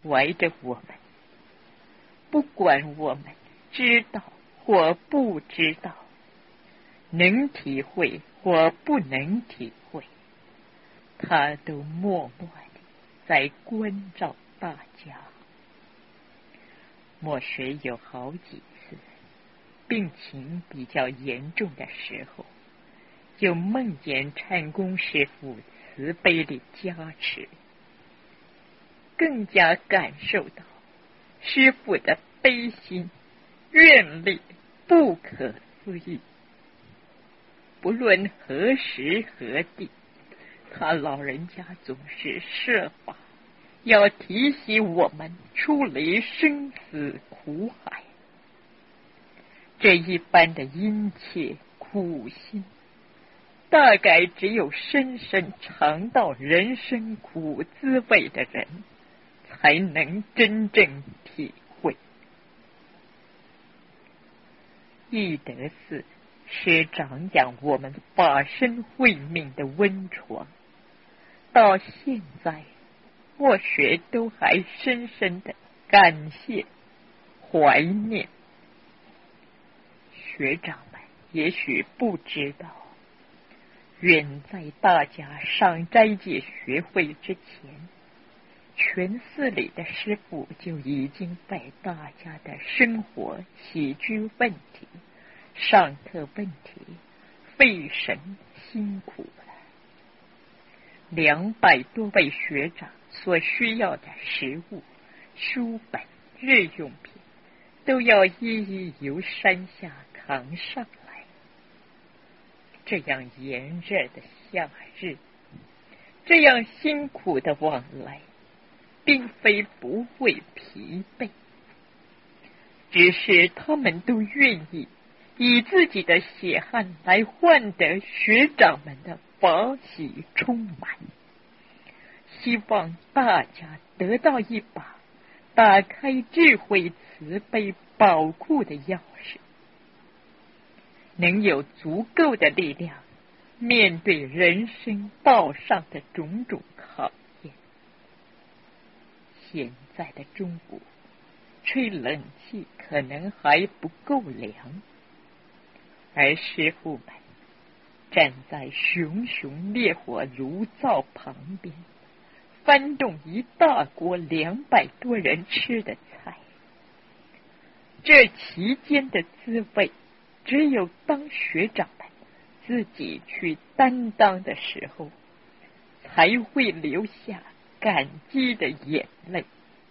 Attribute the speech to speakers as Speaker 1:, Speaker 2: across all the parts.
Speaker 1: 围着我们，不管我们知道或不知道，能体会或不能体会，他都默默地在关照大家。墨学有好几次病情比较严重的时候，就梦见禅公师父慈悲的加持，更加感受到师父的悲心愿力不可思议。不论何时何地，他老人家总是设法要提醒我们出离生死苦海。这一般的殷切苦心，大概只有深深尝到人生苦滋味的人才能真正体会。义德寺是长养我们法身慧命的温床，到现在墨学都还深深的感谢怀念。学长们也许不知道，远在大家上斋戒学会之前，全寺里的师父就已经为大家的生活起居问题、上课问题费神辛苦了。200多位学长所需要的食物、书本、日用品，都要一一由山下扛上来。这样炎热的夏日，这样辛苦的往来，并非不会疲惫，只是他们都愿意以自己的血汗来换得学长们的法喜充满，希望大家得到一把打开智慧慈悲宝库的钥匙，能有足够的力量面对人生道上的种种考验。现在的中国吹冷气可能还不够凉，而师父们站在熊熊烈火炉灶旁边，翻动一大锅200多人吃的菜。这期间的滋味，只有当学长们自己去担当的时候，才会流下感激的眼泪。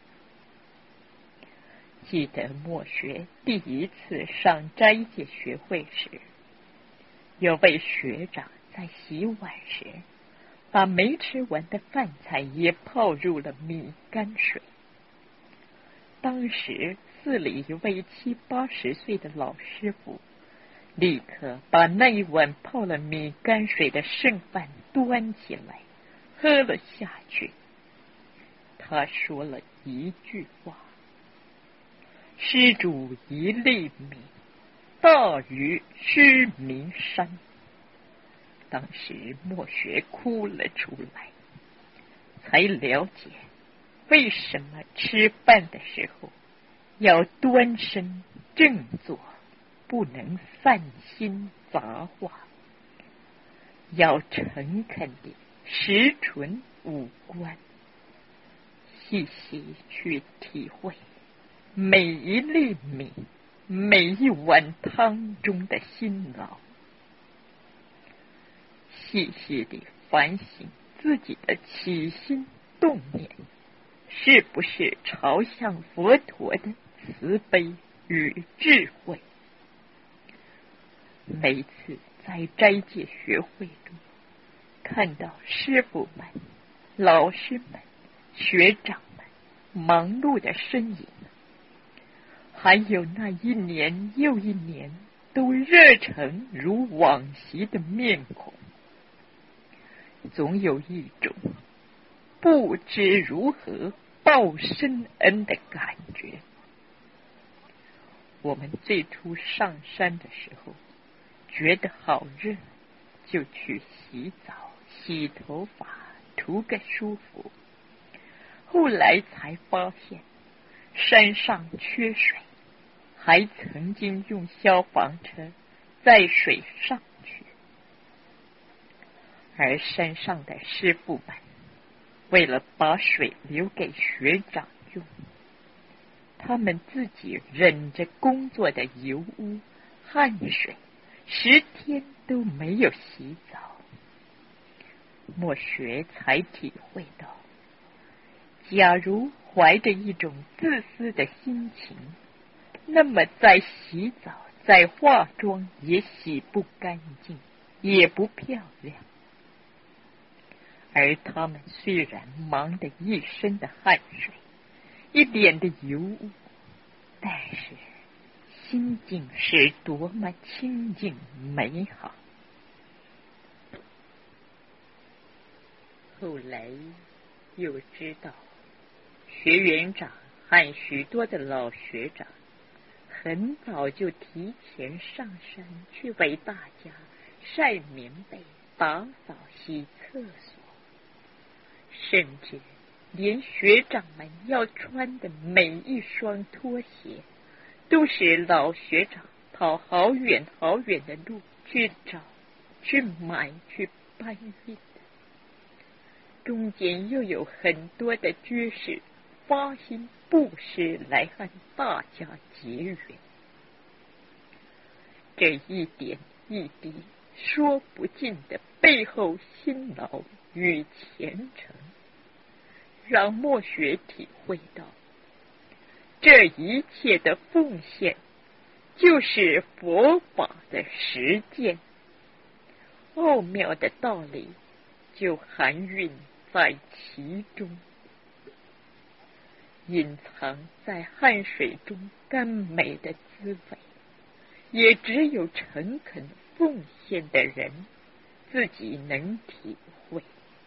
Speaker 1: 记得墨学第一次上斋戒学会时，有位学长在洗碗时，把没吃完的饭菜也泡入了米泔水。当时寺里一位70、80岁的老师傅，立刻把那一碗泡了米泔水的剩饭端起来，喝了下去。他说了一句话：施主一粒米，大于须弥山。当时墨学哭了出来，才了解为什么吃饭的时候要端身正坐，不能散心杂话，要诚恳地实存五官，细细去体会每一粒米、每一碗汤中的辛劳，细细地反省自己的起心动念是不是朝向佛陀的慈悲与智慧。每次在斋戒学会中看到师父们、老师们、学长们忙碌的身影，还有那一年又一年都热诚如往昔的面孔，总有一种不知如何报深恩的感觉。我们最初上山的时候，觉得好热，就去洗澡、洗头发，图个舒服。 后来才发现山上缺水，还曾经用消防车在水上去。而山上的师傅们为了把水留给学长用，他们自己忍着工作的油污、汗水，10天都没有洗澡。莫学才体会到，假如怀着一种自私的心情，那么在洗澡、在化妆也洗不干净，也不漂亮。而他们虽然忙得一身的汗水，一脸的油污，但是心境是多么清净美好。后来又知道，学园长和许多的老学长很早就提前上山去为大家晒棉被、打扫、洗厕所，甚至连学长们要穿的每一双拖鞋，都是老学长跑好远好远的路去找、去买、去搬运的。中间又有很多的居士发心布施来和大家结缘，这一点一滴说不尽的背后辛劳与虔诚，让莫学体会到，这一切的奉献就是佛法的实践，奥妙的道理就含蕴在其中，隐藏在汗水中甘美的滋味，也只有诚恳奉献的人自己能体会。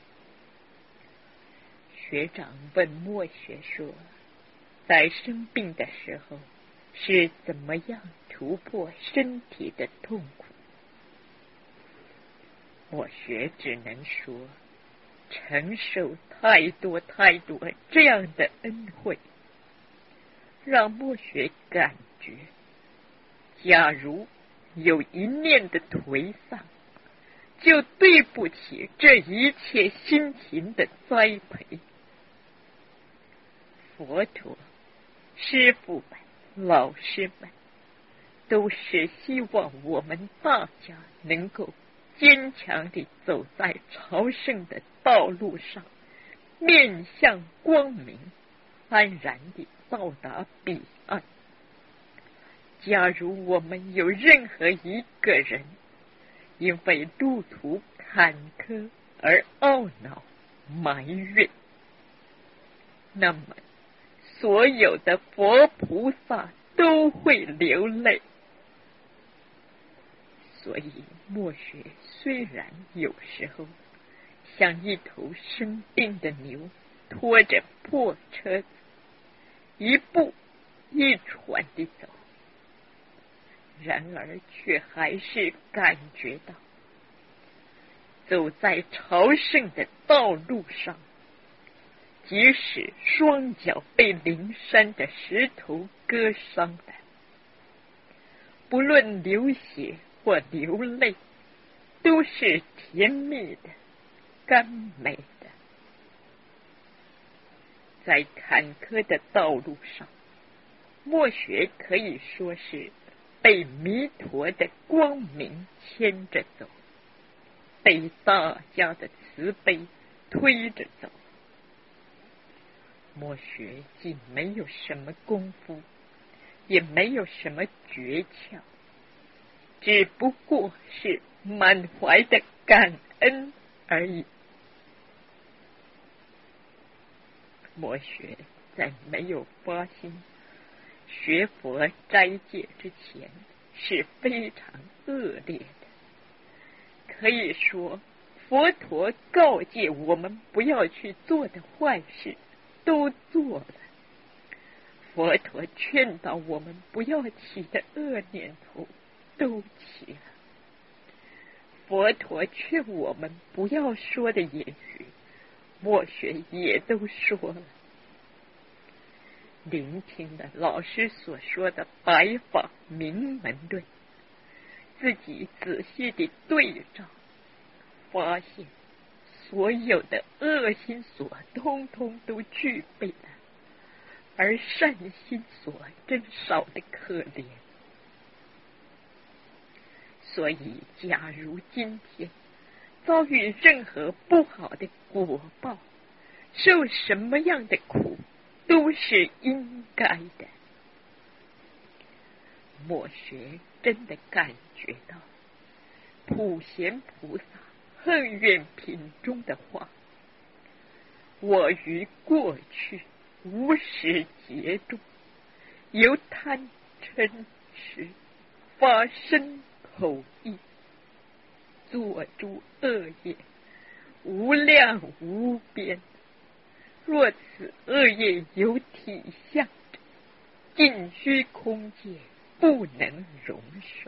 Speaker 1: 学长问莫学说，在生病的时候是怎么样突破身体的痛苦？莫学只能说，承受太多太多这样的恩惠，让莫学感觉，假如有一念的颓丧，就对不起这一切辛勤的栽培。佛陀、师父们、老师们都是希望我们大家能够坚强地走在朝圣的道路上，面向光明，安然地到达彼岸。假如我们有任何一个人因为路途坎坷而懊恼、埋怨，那么所有的佛菩萨都会流泪。所以莫学虽然有时候像一头生病的牛，拖着破车子，一步一喘地走，然而却还是感觉到，走在朝圣的道路上，即使双脚被灵山的石头割伤了，不论流血或流泪，都是甜蜜的、甘美的。在坎坷的道路上，莫学可以说是被弥陀的光明牵着走，被大家的慈悲推着走。莫学既没有什么功夫，也没有什么诀窍，只不过是满怀的感恩而已。莫学在没有发心学佛斋戒之前是非常恶劣的，可以说佛陀告诫我们不要去做的坏事都做了，佛陀劝导我们不要起的恶念头都起了，佛陀劝我们不要说的言语，莫学也都说了。 聆听了老师所说的白法名门论，自己仔细地对照，发现所有的恶心所通通都具备了，而善心所真少得可怜。所以假如今天遭遇任何不好的果报，受什么样的苦，都是应该的。默学真的感觉到普贤菩萨恨怨品中的话：我于过去无始劫中，由贪嗔痴发身口意，作诸恶业，无量无边。若此恶业有体相，尽虚空界不能容受。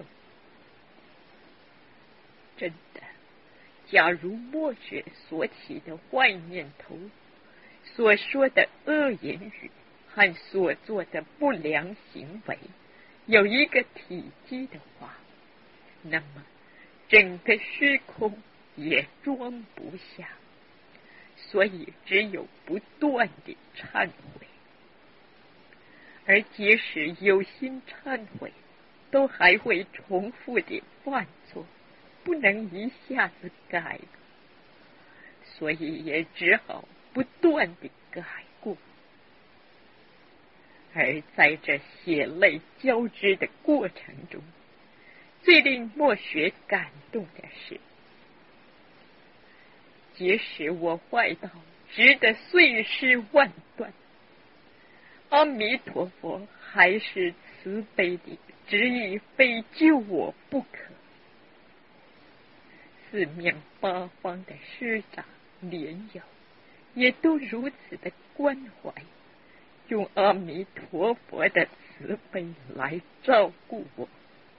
Speaker 1: 真的，假如默学所起的坏念头，所说的恶言语和所做的不良行为有一个体积的话，那么整个虚空也装不下。所以只有不断地忏悔，而即使有心忏悔，都还会重复地犯错，不能一下子改，所以也只好不断地改过。而在这血泪交织的过程中，最令默学感动的是，即使我坏到值得碎尸万段，阿弥陀佛还是慈悲地执意非救我不可。四面八方的师长莲友也都如此的关怀，用阿弥陀佛的慈悲来照顾我。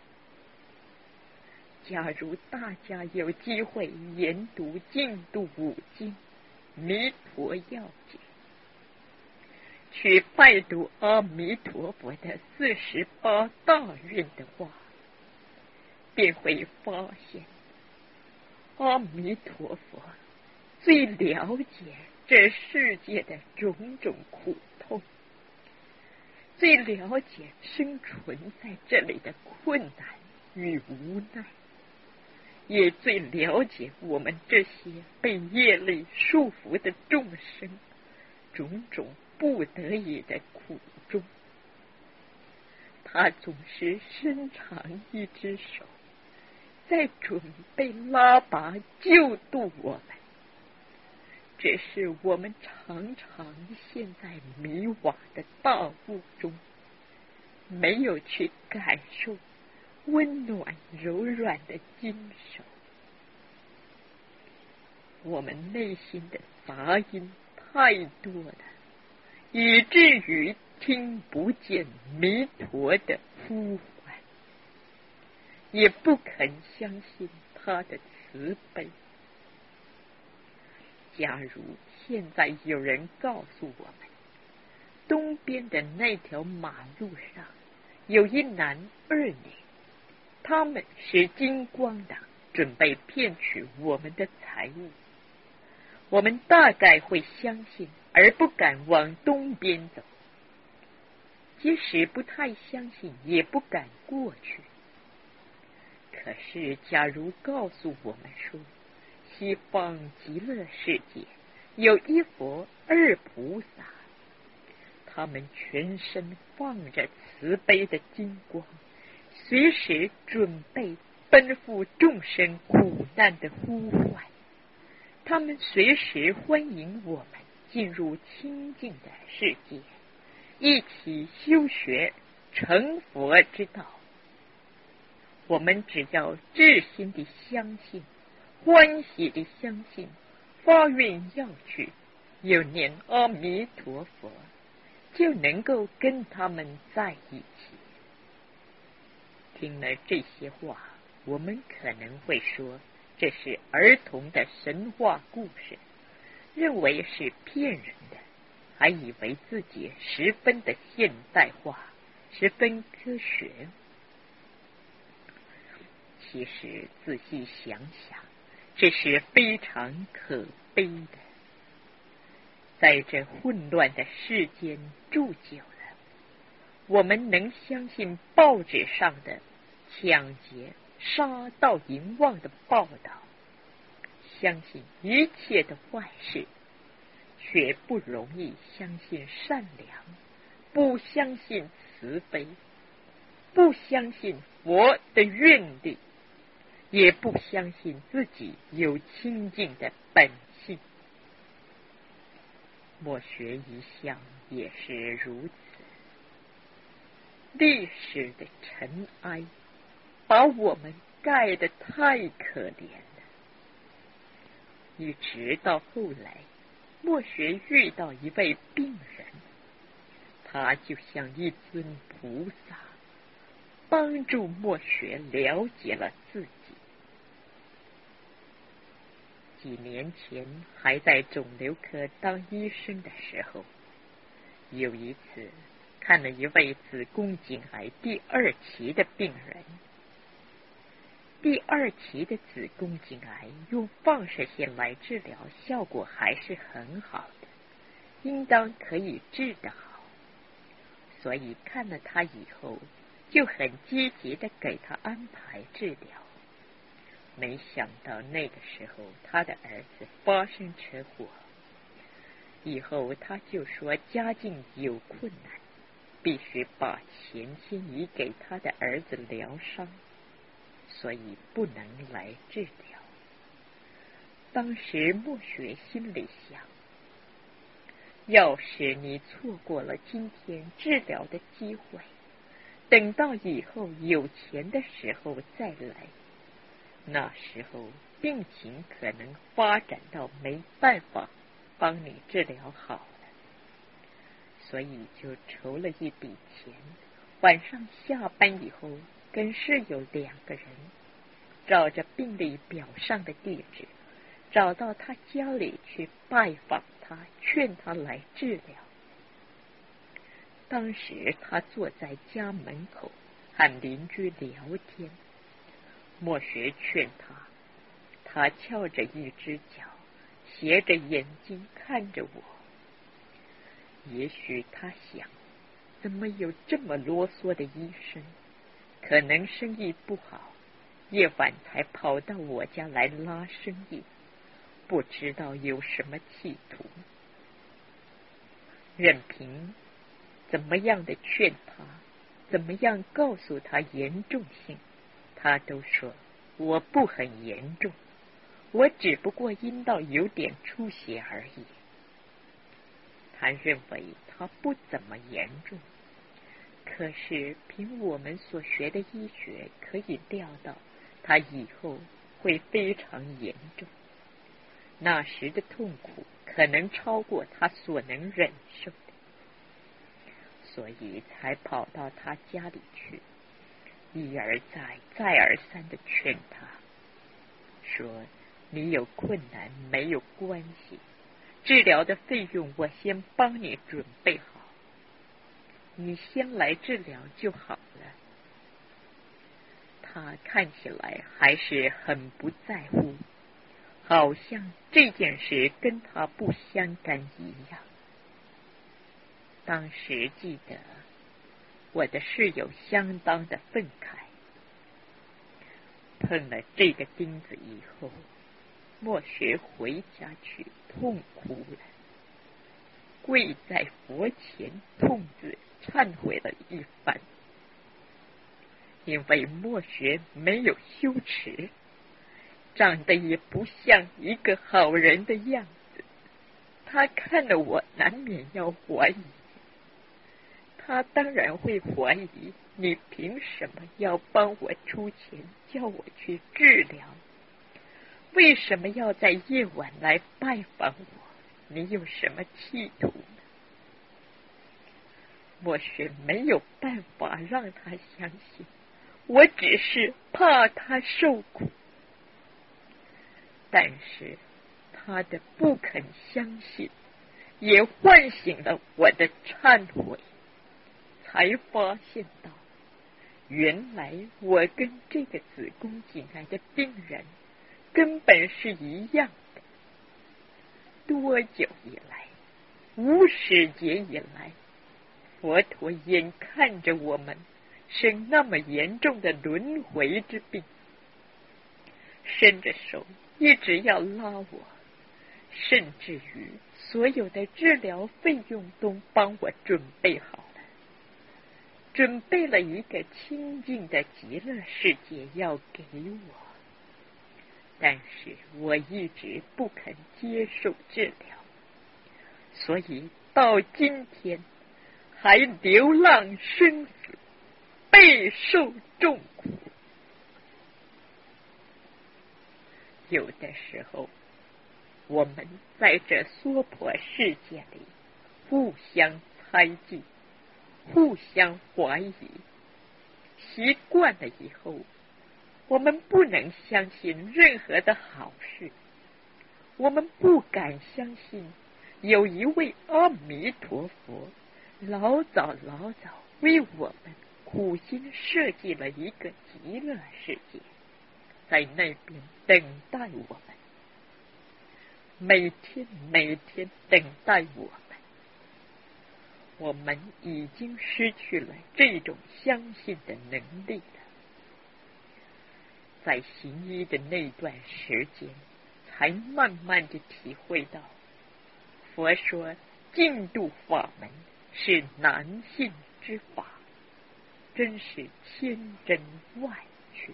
Speaker 1: 假如大家有机会研读净土五经、弥陀要解，去拜读阿弥陀佛的48大愿的话，便会发现阿弥陀佛最了解这世界的种种苦痛，最了解生存在这里的困难与无奈，也最了解我们这些被业力束缚的众生种种不得已的苦衷。他总是伸长一只手，在准备拉拔救度我们。只是我们常常陷在迷惘的大雾中，没有去感受温暖柔软的金手。我们内心的杂音太多了，以至于听不见弥陀的呼唤，也不肯相信他的慈悲。假如现在有人告诉我们，东边的那条马路上有一男二女，他们是金光党，准备骗取我们的财物，我们大概会相信，而不敢往东边走。即使不太相信，也不敢过去。可是假如告诉我们说，西方极乐世界有一佛二菩萨，他们全身放着慈悲的金光，随时准备奔赴众生苦难的呼唤，他们随时欢迎我们进入清净的世界，一起修学成佛之道。我们只要至心地相信，欢喜地相信，发愿要去，又念阿弥陀佛，就能够跟他们在一起。听了这些话，我们可能会说这是儿童的神话故事，认为是骗人的。 还以为自己十分的现代化，十分科学。其实仔细想想，这是非常可悲的。在这混乱的世间住久了，我们能相信报纸上的抢劫、杀盗淫妄的报道，相信一切的坏事，却不容易相信善良，不相信慈悲，不相信佛的愿力，也不相信自己有清净的本性。墨学一向也是如此。历史的尘埃把我们盖得太可怜了。一直到后来，墨学遇到一位病人，他就像一尊菩萨，帮助墨学了解了自己。几年前还在肿瘤科当医生的时候，有一次看了一位子宫颈癌第2期的病人。第2期的子宫颈癌用放射线来治疗，效果还是很好的，应当可以治得好。所以看了他以后，就很积极地给他安排治疗。没想到那个时候，他的儿子发生车祸，以后他就说家境有困难，必须把钱先移给他的儿子疗伤，所以不能来治疗。当时墨学心里想，要是你错过了今天治疗的机会，等到以后有钱的时候再来，那时候病情可能发展到没办法帮你治疗好了，所以就筹了一笔钱，晚上下班以后跟室友2个人照着病历表上的地址，找到他家里去拜访他，劝他来治疗。当时他坐在家门口和邻居聊天，墨学劝他，他翘着一只脚，斜着眼睛看着我。也许他想，怎么有这么啰嗦的医生，可能生意不好，夜晚才跑到我家来拉生意，不知道有什么企图。任凭怎么样的劝他，怎么样告诉他严重性，他都说我不很严重，我只不过阴道有点出血而已。他认为他不怎么严重，可是凭我们所学的医学可以料到他以后会非常严重，那时的痛苦可能超过他所能忍受的，所以才跑到他家里去，一而再再而三的劝他说，你有困难没有关系，治疗的费用我先帮你准备好，你先来治疗就好了。他看起来还是很不在乎，好像这件事跟他不相干一样。当时记得我的室友相当的愤慨，碰了这个钉子以后，墨学回家去痛哭了，跪在佛前痛自忏悔了一番。因为墨学没有羞耻，长得也不像一个好人的样子，他看了我难免要怀疑。他当然会怀疑，你凭什么要帮我出钱叫我去治疗？为什么要在夜晚来拜访我？你有什么企图呢？墨学没有办法让他相信，我只是怕他受苦。但是他的不肯相信， 也唤醒了我的忏悔，才发现到，原来我跟这个子宫颈癌的病人根本是一样的。多久以来，无始劫以来，佛陀眼看着我们生那么严重的轮回之病，伸着手一直要拉我，甚至于所有的治疗费用都帮我准备好了，准备了一个清净的极乐世界要给我，但是我一直不肯接受治疗，所以到今天还流浪生死，备受重苦。有的时候，我们在这娑婆世界里互相猜忌，互相怀疑，习惯了以后，我们不能相信任何的好事，我们不敢相信有一位阿弥陀佛老早为我们苦心设计了一个极乐世界，在那边等待我们，每天等待我们。我们已经失去了这种相信的能力了。在行医的那段时间，才慢慢的体会到，佛说净土法门是难信之法，真是千真万确。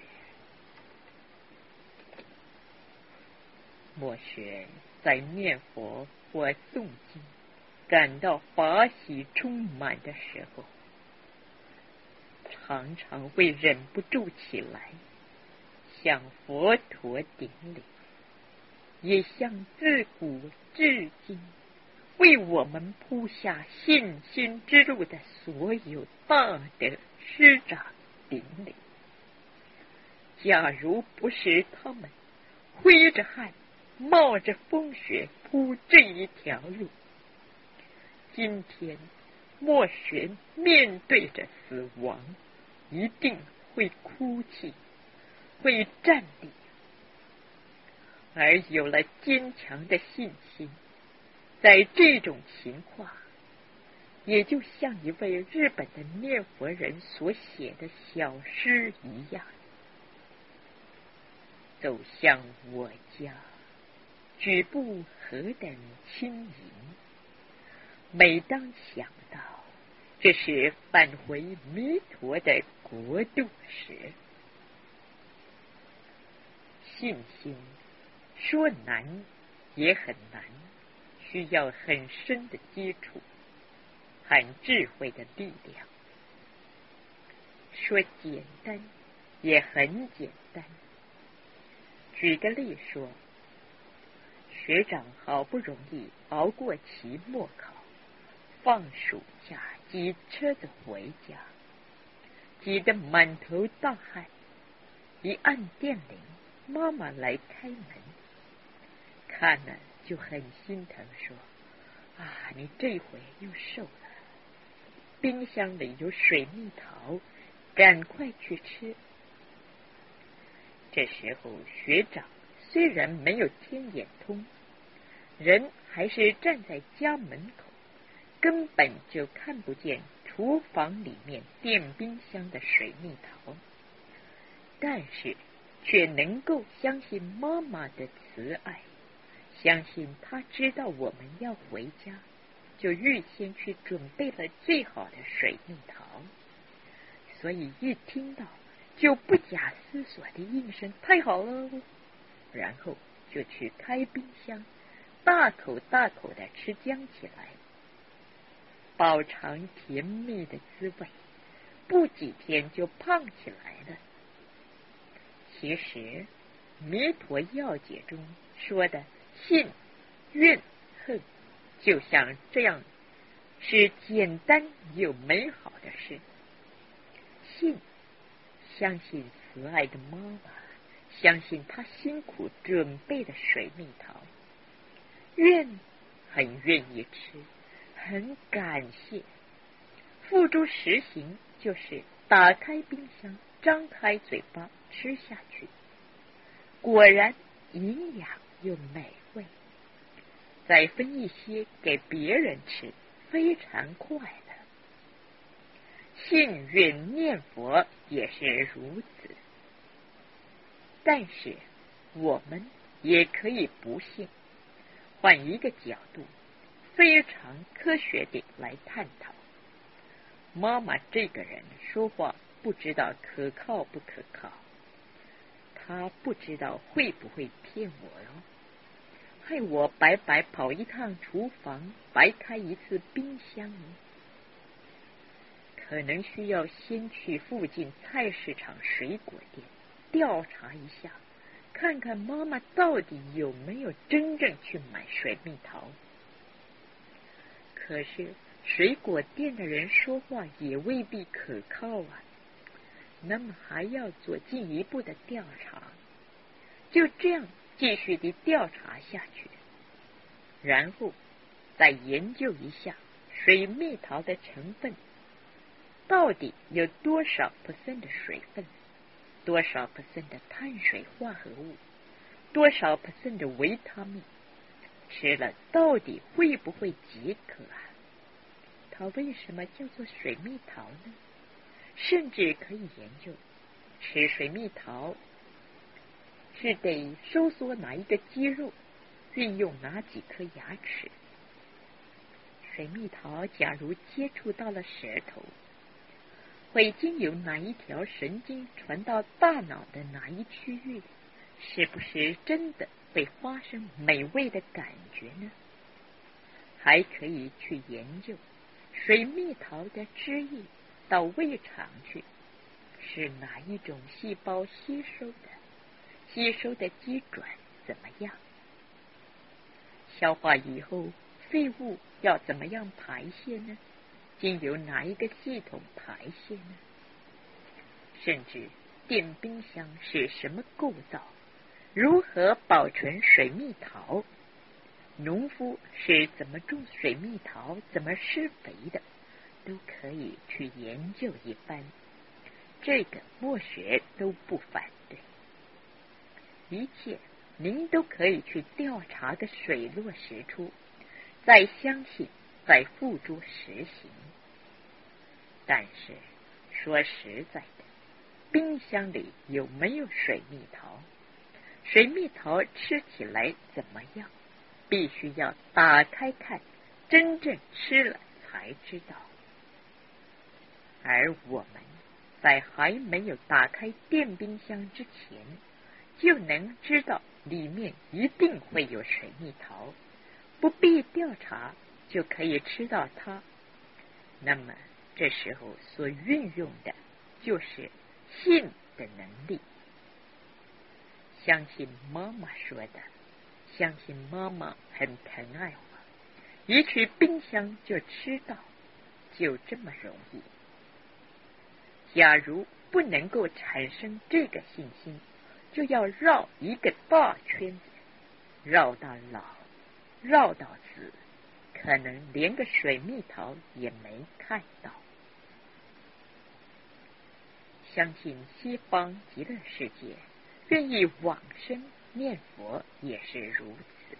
Speaker 1: 莫学在念佛或诵经感到法喜充满的时候，常常会忍不住起来，向佛陀顶礼，也向自古至今为我们铺下信心之路的所有大德师长顶礼。假如不是他们挥着汗冒着风雪铺这一条路，今天莫学面对着死亡，一定会哭泣，会站立，而有了坚强的信心，在这种情况，也就像一位日本的念佛人所写的小诗一样，走向我家，举步何等轻盈。每当想到这是返回弥陀的国度时，信心说难也很难，需要很深的基础，很智慧的力量。说简单也很简单。举个例说，学长好不容易熬过期末考，放暑假挤车子回家，挤得满头大汗，一按电铃，妈妈来开门，看了就很心疼，说：你这回又瘦了，冰箱里有水蜜桃，赶快去吃。这时候学长虽然没有天眼通，人还是站在家门口，根本就看不见厨房里面电冰箱的水蜜桃，但是却能够相信妈妈的慈爱，相信她知道我们要回家，就预先去准备了最好的水蜜桃，所以一听到就不假思索的应声太好了，然后就去开冰箱，大口大口的吃浆起来，饱尝甜蜜的滋味，不几天就胖起来了。其实弥陀要解中说的信、愿、恨，就像这样，是简单又美好的事。信，相信慈爱的妈妈，相信她辛苦准备的水蜜桃。愿， 很愿意吃，很感谢。付诸实行就是打开冰箱，张开嘴巴吃下去，果然营养又美味。再分一些给别人吃，非常快乐。信愿念佛也是如此。但是我们也可以不信，换一个角度，非常科学地来探讨。妈妈这个人说话不知道可靠不可靠，她不知道会不会骗我哦，害我白白跑一趟厨房，白开一次冰箱哦。可能需要先去附近菜市场水果店调查一下，看看妈妈到底有没有真正去买水蜜桃。可是水果店的人说话也未必可靠啊，那么还要做进一步的调查。就这样继续地调查下去，然后再研究一下水蜜桃的成分到底有多少%的水分，多少%的碳水化合物，多少%的维他命，吃了到底会不会解渴啊？它为什么叫做水蜜桃呢？甚至可以研究吃水蜜桃是得收缩哪一个肌肉，运用哪几颗牙齿。水蜜桃假如接触到了舌头，会经由哪一条神经传到大脑的哪一区域，是不是真的会发生美味的感觉呢？还可以去研究水蜜桃的汁液到胃肠去，是哪一种细胞吸收的，吸收的机转怎么样，消化以后废物要怎么样排泄呢？经由哪一个系统排泄呢？甚至电冰箱是什么构造，如何保存水蜜桃，农夫是怎么种水蜜桃，怎么施肥的，都可以去研究一番。这个墨学都不反对，一切您都可以去调查个水落石出，再相信，再付诸实行。但是说实在的，冰箱里有没有水蜜桃，水蜜桃吃起来怎么样，必须要打开看，真正吃了才知道。而我们在还没有打开电冰箱之前，就能知道里面一定会有水蜜桃，不必调查就可以吃到它。那么这时候所运用的就是信的能力，相信妈妈说的，相信妈妈很疼爱我，一去冰箱就吃到，就这么容易。假如不能够产生这个信心，就要绕一个大圈子，绕到老，绕到死，可能连个水蜜桃也没看到。相信西方极乐世界愿意往生念佛也是如此。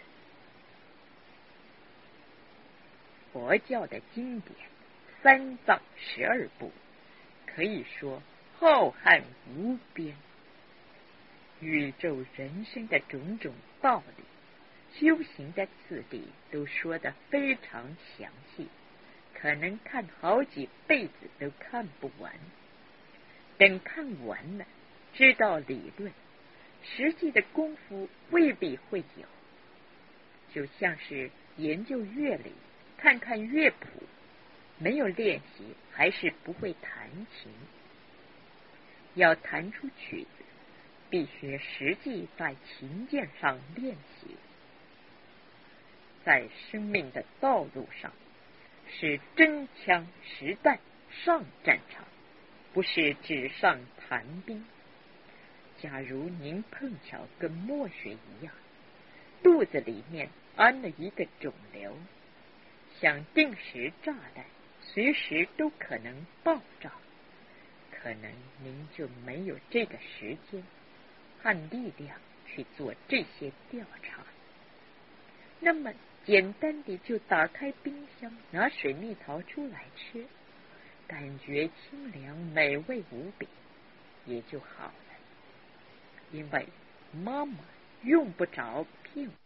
Speaker 1: 佛教的经典三藏12部，可以说浩瀚无边，宇宙人生的种种道理，修行的次第都说得非常详细，可能看好几辈子都看不完。等看完了，知道理论，实际的功夫未必会有。就像是研究乐理，看看乐谱，没有练习还是不会弹琴。要弹出曲子，必须实际在琴键上练习。在生命的道路上，是真枪实弹上战场，不是纸上谈兵。假如您碰巧跟墨学一样，肚子里面安了一个肿瘤，像定时炸弹，随时都可能爆炸，可能您就没有这个时间和力量去做这些调查。那么简单的就打开冰箱，拿水蜜桃出来吃，感觉清凉美味无比，也就好了。因为妈妈用不着骗我。